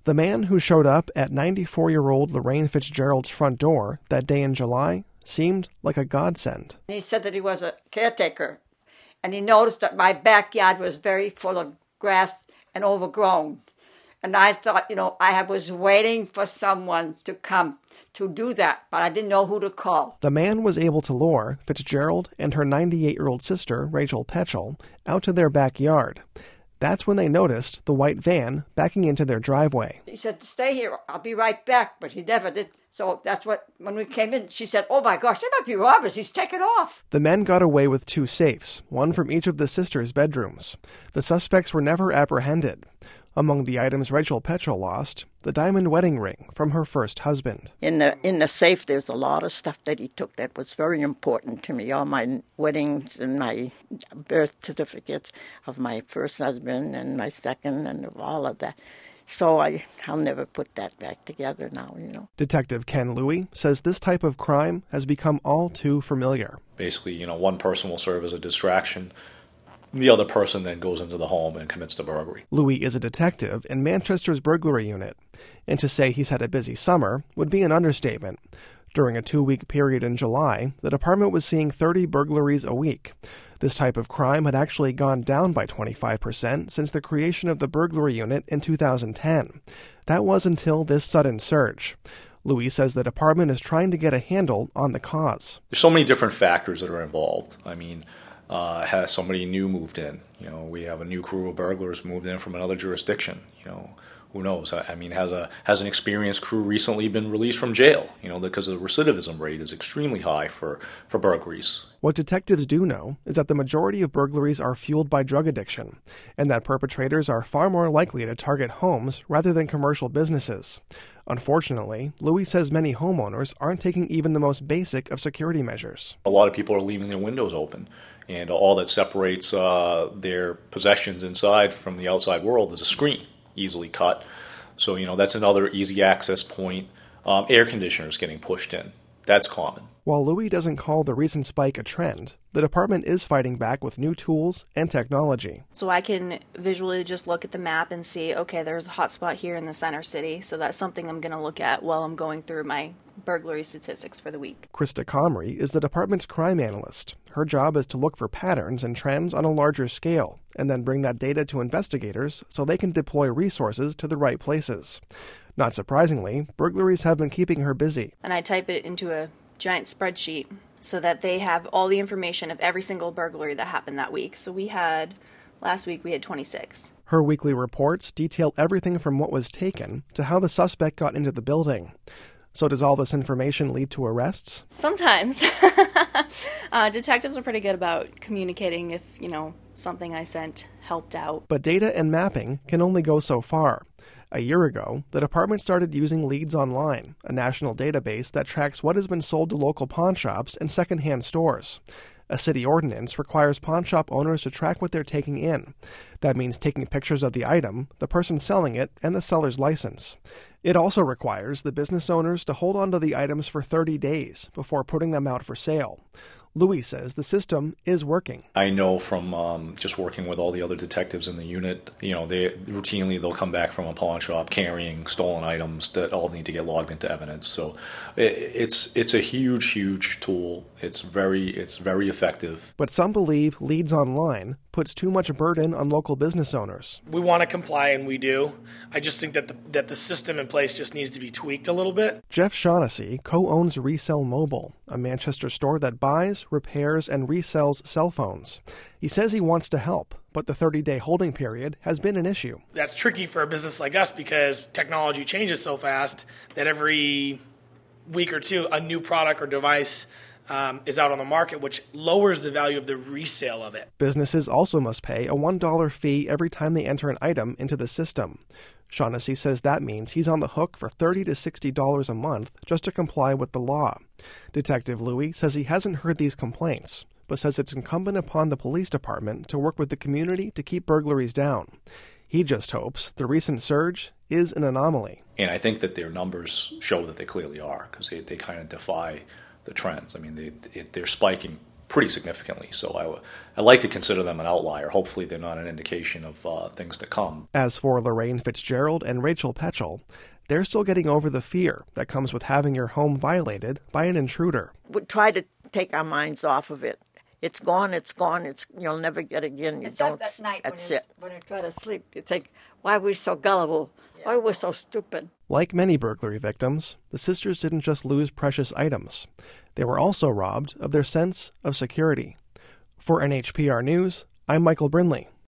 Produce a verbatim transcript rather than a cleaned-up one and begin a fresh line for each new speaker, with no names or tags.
The man who showed up at ninety-four-year-old Lorraine Fitzgerald's front door that day in July seemed like a godsend.
He said that he was a caretaker, and he noticed that my backyard was very full of grass and overgrown. And I thought, you know, I was waiting for someone to come to do that, but I didn't know who to call.
The man was able to lure Fitzgerald and her ninety-eight-year-old sister, Rachel Petchel, out to their backyard. That's when they noticed the white van backing into their driveway.
He said, stay here, I'll be right back, but he never did. So that's what, when we came in, she said, oh my gosh, they might be robbers, he's taken off.
The men got away with two safes, one from each of the sisters' bedrooms. The suspects were never apprehended. Among the items Rachel Petchel lost, the diamond wedding ring from her first husband.
In the in the safe, there's a lot of stuff that he took that was very important to me. All my weddings and my birth certificates of my first husband and my second and of all of that. So I, I'll never put that back together now, you know.
Detective Ken Louie says this type of crime has become all too familiar.
Basically, you know, one person will serve as a distraction. The other person then goes into the home and commits the burglary.
Louis is a detective in Manchester's burglary unit, and to say he's had a busy summer would be an understatement. During a two-week period in July, the department was seeing thirty burglaries a week. This type of crime had actually gone down by twenty-five percent since the creation of the burglary unit in two thousand ten. That was until this sudden surge. Louis says the department is trying to get a handle on the cause.
There's so many different factors that are involved. I mean, Uh, has somebody new moved in? You know, we have a new crew of burglars moved in from another jurisdiction. You know, who knows? I, I mean, has a has an experienced crew recently been released from jail? You know, because the recidivism rate is extremely high for, for burglaries.
What detectives do know is that the majority of burglaries are fueled by drug addiction, and that perpetrators are far more likely to target homes rather than commercial businesses. Unfortunately, Louis says many homeowners aren't taking even the most basic of security measures.
A lot of people are leaving their windows open, and all that separates uh, their possessions inside from the outside world is a screen, easily cut. So, you know, that's another easy access point. Um, air conditioners getting pushed in. That's common.
While Louis doesn't call the recent spike a trend, the department is fighting back with new tools and technology.
So I can visually just look at the map and see, okay, there's a hot spot here in the center city, so that's something I'm going to look at while I'm going through my burglary statistics for the week.
Krista Comrie is the department's crime analyst. Her job is to look for patterns and trends on a larger scale, and then bring that data to investigators so they can deploy resources to the right places. Not surprisingly, burglaries have been keeping her busy.
And I type it into a giant spreadsheet so that they have all the information of every single burglary that happened that week. So we had, last week we had twenty-six.
Her weekly reports detail everything from what was taken to how the suspect got into the building. So does all this information lead to arrests?
Sometimes. uh, detectives are pretty good about communicating if, you know, something I sent helped out.
But data and mapping can only go so far. A year ago, the department started using Leads Online, a national database that tracks what has been sold to local pawn shops and secondhand stores. A city ordinance requires pawn shop owners to track what they're taking in. That means taking pictures of the item, the person selling it, and the seller's license. It also requires the business owners to hold on to the items for thirty days before putting them out for sale. Louis says the system is working.
I know from um, just working with all the other detectives in the unit, you know, they routinely they'll come back from a pawn shop carrying stolen items that all need to get logged into evidence. So it, it's it's a huge, huge tool. It's very it's very effective.
But some believe Leads Online puts too much burden on local business owners.
We want to comply, and we do. I just think that the, that the system in place just needs to be tweaked a little bit.
Jeff Shaughnessy co-owns Resell Mobile, a Manchester store that buys, repairs, and resells cell phones. He says he wants to help, but the thirty-day holding period has been an issue.
That's tricky for a business like us because technology changes so fast that every week or two, a new product or device Um, is out on the market, which lowers the value of the resale of it.
Businesses also must pay a one dollar fee every time they enter an item into the system. Shaughnessy says that means he's on the hook for thirty to sixty dollars a month just to comply with the law. Detective Louis says he hasn't heard these complaints, but says it's incumbent upon the police department to work with the community to keep burglaries down. He just hopes the recent surge is an anomaly.
And I think that their numbers show that they clearly are, because they, they kind of defy the trends. I mean, they, it, they're spiking pretty significantly. So I, w- I like to consider them an outlier. Hopefully they're not an indication of uh, things to come.
As for Lorraine Fitzgerald and Rachel Petchel, they're still getting over the fear that comes with having your home violated by an intruder.
We try to take our minds off of it. It's gone, it's gone, it's you'll never get again. You
It's
don't,
just at night when
that's
you,
it.
when you try to sleep, you think, why are we so gullible? Why are we so stupid?
Like many burglary victims, the sisters didn't just lose precious items. They were also robbed of their sense of security. For N H P R News, I'm Michael Brindley.